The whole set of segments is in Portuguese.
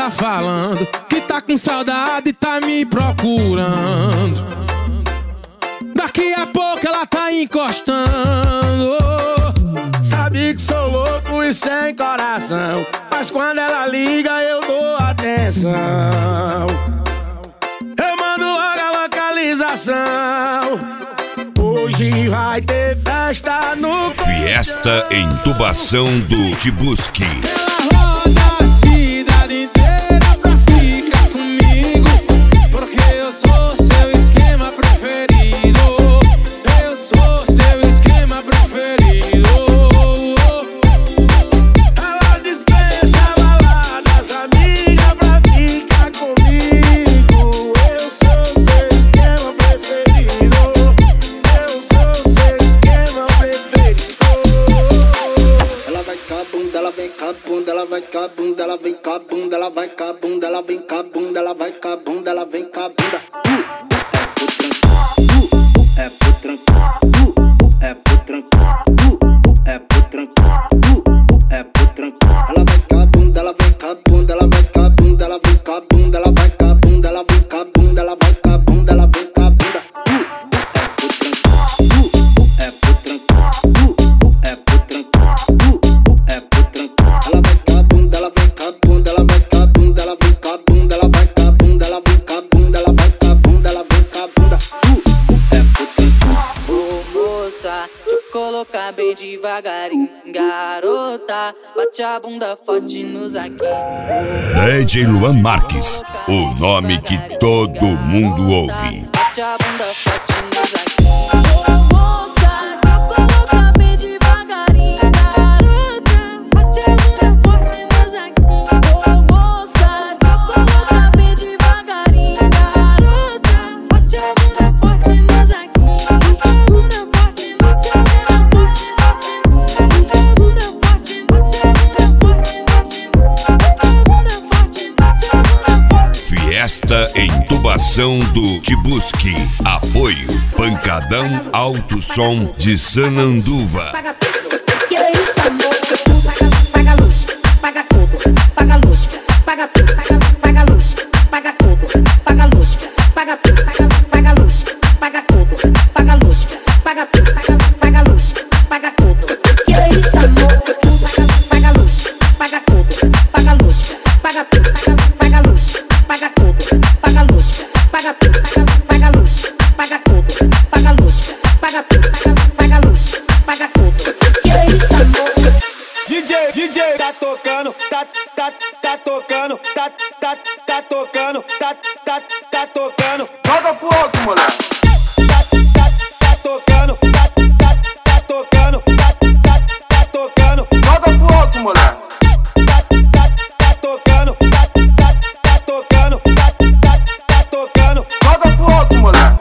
tá falando que tá com saudade e tá me procurando. Daqui a pouco ela tá encostando. Sabe que sou louco e sem coração, mas quando ela liga eu dou atenção. Eu mando logo a localização. Hoje vai ter festa no Fiesta Intubação do Te Busque. Ela roda a cidade inteira pra ficar comigo, porque eu sou seu esquema preferido. Eu sou seu esquema preferido. Ela dispensa baladas, amiga, pra ficar comigo. Eu sou seu esquema preferido. Eu sou seu esquema preferido. Ela vai com a bunda, ela vem com a bunda, ela vai com a bunda, ela vem com a bunda, ela vai com a bunda, ela vem com a bunda, ela vai com a bunda, ela vem com a bunda. É pro tranquilo, é pro tranquilo, é pro tranquilo, é pro tranquilo. Ela vai com a bunda, ela vem com a bunda, ela vai com a bunda, ela vem com a bunda, ela vai com a bunda, ela vem com a bunda, ela vai com a bunda, ela vem com a bunda. É pro tranquilo, é pro tranquilo, é pro tranquilo. Ela vai com a bunda, ela vem com a bunda, ela vai com a bunda, ela vem com a bunda, ela vai com a bunda, ela vem com a bunda, ela vai com a bunda, ela vem com a bunda. É pro tranquilo. Ô moça, deixa eu colocar bem devagarinho. Garota, bate a bunda forte nos aqui. DJ Luan Marques, o nome que todo mundo ouve. Bate a bunda forte nos aqui. Ô moça, deixa eu colocar bem devagarinho. Garota, bate a bunda forte nos aqui. Ô moça, deixa eu colocar bem devagarinho. Garota, bate a bunda forte nos aqui. Bunda forte, bate a bunda forte nos aqui. Bunda forte, bate a bunda forte nos aqui. Bunda forte, bate a bunda forte. Fiesta Intubação do Te Busque. Apoio Pancadão Alto Som de Sananduva. Paga tudo, que é isso, amor? Paga luz, paga tudo, paga luz, paga tudo, paga luz, paga tudo, paga luz, paga tudo, paga luz, paga tudo, paga luz, paga tudo, paga luz, paga tudo. Que é isso, amor? Paga luz, paga tudo, paga luz, paga tudo, paga luz, paga tudo, paga luz, paga tudo, paga luz, paga tudo, paga luz, paga tudo, paga luz, paga tudo. Que é isso, amor? DJ tá tocando, tá tocando, tá tocando, tá tocando. Joga pro alto, moleque. Tá tocando, tá tocando, tá tocando. Joga pro alto, moleque. Tá tocando, tá tocando, tá tocando. Joga pro alto, moleque.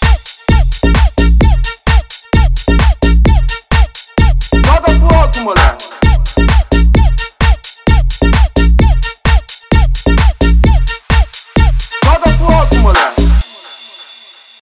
Joga pro alto, moleque.